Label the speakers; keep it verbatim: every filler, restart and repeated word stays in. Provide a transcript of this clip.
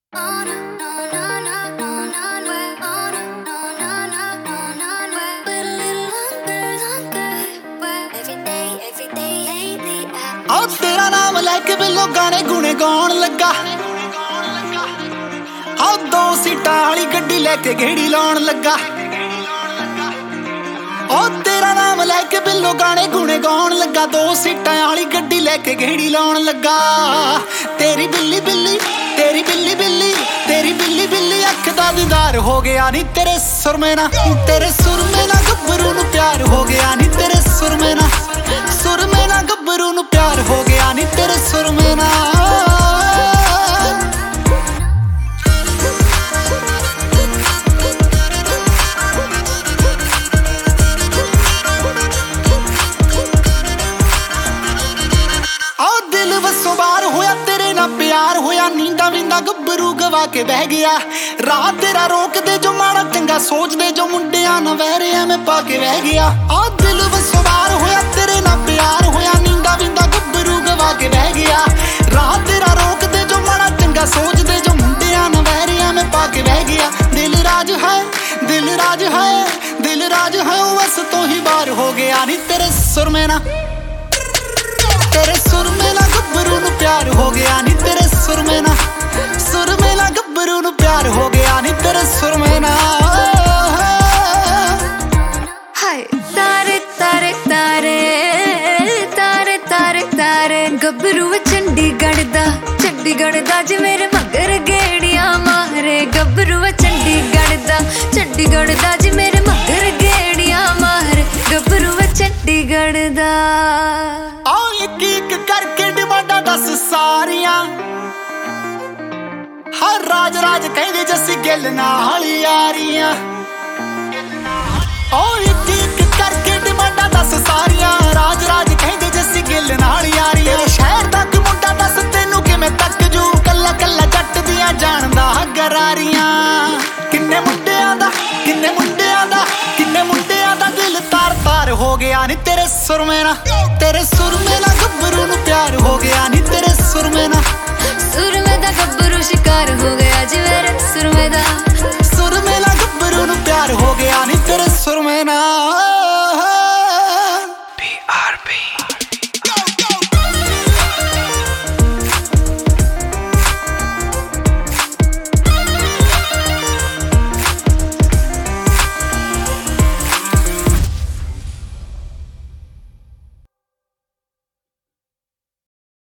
Speaker 1: आओ तेरा नाम लैके बिल्लो गाने गुने गाउण लगा। आओ दो सीटां वाली गड्डी लैके गेड़ी लाउण लगा। ओ तेरा नाम लैके बिल्लो गाने गुने गाउण लगा। दो सीटां वाली गड्डी लैके गेड़ी लाउण लगा। तेरी बिल्ली बिल्ली तेरी बिल्ली बिल्ली तेरी बिल्ली बिल्ली अख दा दीदार हो गया नी तेरे सुरमे ना। तेरे सुरमे ना गब्बरू नू प्यार हो गया नी तेरे सुरमे ना। सुरमे ना गब्बरू नू प्यार हो गया नी तेरे सुरमे ना। आओ दिल वसों बाहर होया तेरे ना प्यार होया। नींदा विंदा गब्बरू गवा के बह गया। राह तेरा रोक दे जो माड़ा चंगा सोच दे जो मुंडिया ना वहरे में पा के बह गया। आ दिल वसों बाहर होया तेरे ना प्यार होया। नींदा विंदा गब्बरू गवा के बह गया। राह तेरा रोक दे जो माड़ा चंगा सोच दे जो मुंडिया ना वहरे में पा के बह गया। दिल राज है दिल राज है दिल राज है बस तो ही बार हो गया नी तेरे सुर में ना। तेरे सुर में ना गब्बरू नू प्यार हो गया नी तेरे सुर में ना। सुर में ना गब्बरू नू प्यार हो गया नी तेरे सुर में ना।
Speaker 2: हाय तारे तारे तारे तारे तारे तारे गब्बरू चंडीगढ़ दा चंडीगढ़ दा जे मेरे मगर गेड़ियां मारे। गब्बरू चंडीगढ़ दा चंडीगढ़ दा जे मेरे मगर गेड़ियां मारे। गब्बरू चंडीगढ़ दा
Speaker 1: आओ एक एक करके डिमांडा दस सारियां। हर राज राज कहदे जस्सी गिल नाल यारियां। ओ एक एक करके डिमांडा दस सारियां।